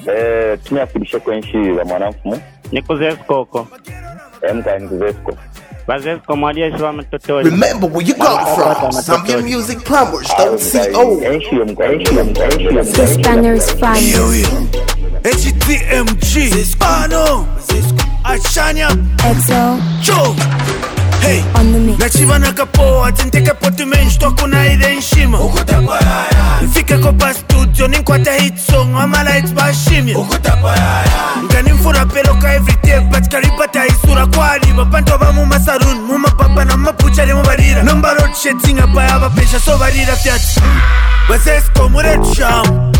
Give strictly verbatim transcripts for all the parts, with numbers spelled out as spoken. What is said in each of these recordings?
Eh, tunafilisha kwenshira mwanamfumu. Nikuzeskoko. Emka nikuzesko. Bazesko mwadia shwa mtoto. Remember where you got from. Zambia Music Plumbers dot co. Enshi emka, enshi emka, enshi emka. The Spanners Finest. H T M G. Zispano. Ashanya. Exo. Joe. Hey, on the mix. Nachiva nakapoa, tinteke potu mensh toku na ide nshima. Nifike kopa studio, ninkwata hit song, amala hit bashimia. Nkani mfura peloka every day, but karipata isura kwa riba. Panto ba muma sarun, muma papa na mapucha de mubarira. Number road shit singa pa yaba pesha so barira fiat. Basesko muret sham,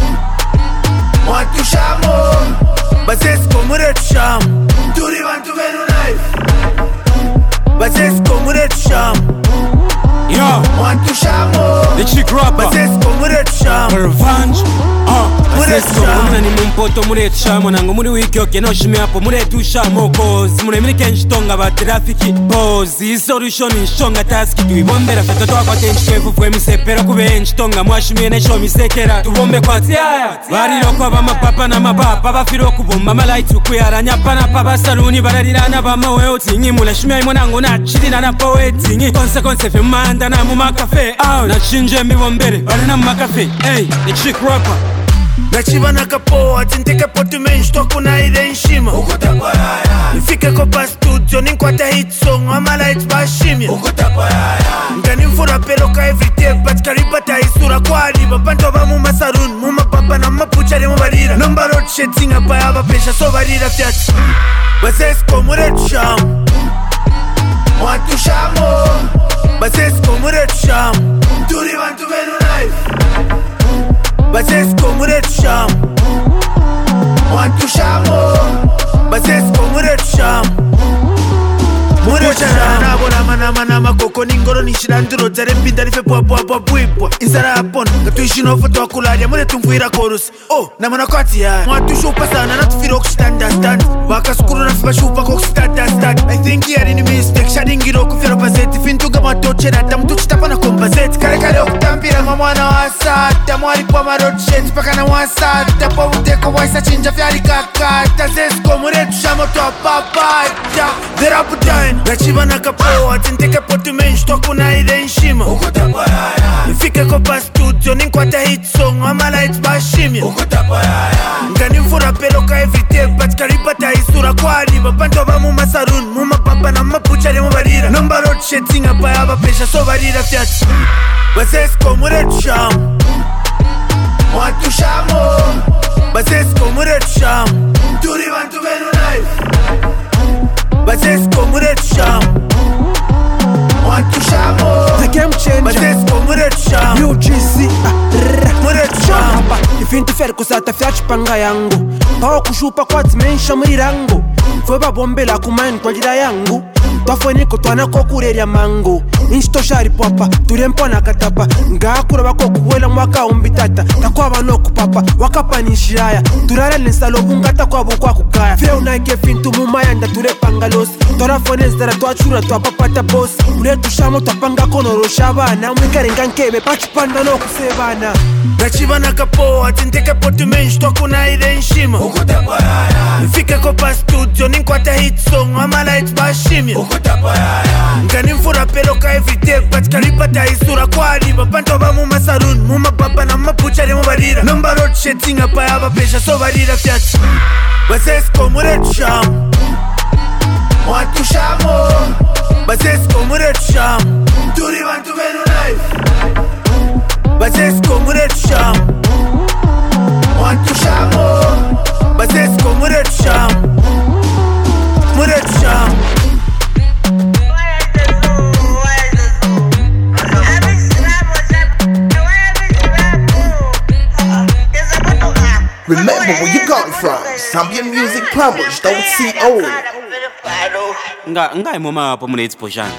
watu shamo. Basesko muret sham, turi bantu venu knife. Basesko muret sham, yo, watu shamo. the chick rapper, Basesko muret sham, revenge. Uh, Basesko muna ni mumpoto muret shamo nango muri wiki oke no shime hapo muret ushamo cause mune mini kenshtonga ba traffic pose solution inshonga task tuibombera fata twakwa tenchwevu fwe misepera kubenchi tonga mwashimye ne show misekera tubombe kwa tiaya bariro kwa ba mapapa na mabapa bafiro kubomba malaiti kuyaranya pana papa saluni bararirana ba mawe tingi mula shimye monango na chirina na poetingi consequence fe manda na mu makafe ah na chinje mibombere barana mu makafe hey the chick rapper. Nachiva nakapoa, tinteke potu mensh toku na ide nshima. Nifike kopa studio, ninkwata hit song, amala hit bashimia. Nkani mfura peloka every day, but karipata isura kwa riba. Panto ba muma sarun, muma papa na mapucha de mubarira. Number road shit singa pa yaba pesha so barira fiat. Basesko muret sham, watu shamo. Basesko muret sham, turi bantu venu knife. Basesko muret sham, watu shamo. Basesko muret sham, muret sham. Nabo na mana mana makoko ningoro nishiranduro zare pinda rife pwa pwa pwa pwa. Insara apon katuishi no foto akularia muret tumfuira chorus. Oh na mana kwati ya. Watu shupa sana na tufiro kushitanda stand. Waka sukuru na fiba shupa kushitanda stand. I think here ni mistake shadingiro kufira bazeti fintuga matoche na tamu tuchitapa na kompazeti. Kare kare okutampira mamwana wasata. Mwari kwa marot shit paka na wasata. Pa uteko waisa chinja fyari kakata. Zesko muret shamo toa papata. They're up down. Nachiva nakapoa, tinteke potu mensh toku na ide nshima. Nifike kopa studio, ninkwata hit song, amala hit bashimia. Nkani mfura peloka every day, but karipata isura kwa riba. Panto ba muma sarun, muma papa na mapucha de mubarira. Number road shit singa pa yaba pesha so barira fiat. Basesko muret sham, watu shamo. Basesko muret sham, turi bantu venu knife. Basesko muret sham, watu shamo. The game changer. Basesko muret sham, U G C muret sham. ifintu feri kusata fyachipanga yangu pawo kushupa kwa dimensha muri rangu fwe babombela kumani twalira yangu twafoniko twanako kureria mangu inshitoshari papa turempona katapa ngakura bako kuwela mwaka umbitata takwaba no kupapa wakapanishiraya turara nesalo bungata kwabo kwa kugaya fye unaike fintu mumayanda turepanga losi twafonezera twachura twapapata boss ule tushamo twapanga konorosha bana mwikarenga nkebe pachipanda no kusebana. Nachiva nakapoa, tinteke potu mensh toku na ide nshima. Nifike kopa studio, ninkwata hit song, amala hit bashimia. Nkani mfura peloka every day, but karipata isura kwa riba. Panto ba muma sarun, muma papa na mapucha de mubarira. Number road shit singa pa yaba pesha so barira fiat. Basesko muret sham, watu shamo. Basesko muret sham, turi bantu venu knife. Basesko muret sham, watu shamo. Basesko muret sham, muret sham. Remember where you got from. Zambia Music Plumbers dot co. Nga nga mama hapo muna exposure.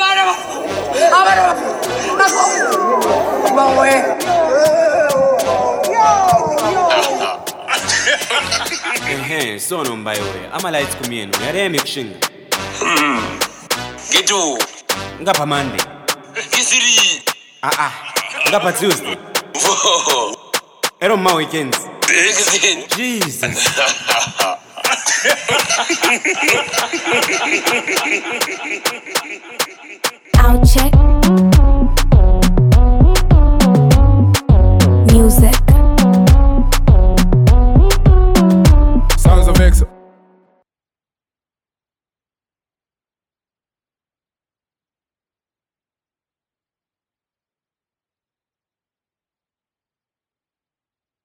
Ehe, sono mbayo we. Ama lights kumieno. Yare mixing. Hmm. Gitu. Nga pa Monday. Kisiri. Ah ah. Nga pa Tuesday. Ero ma weekends. Jesus. I'll check.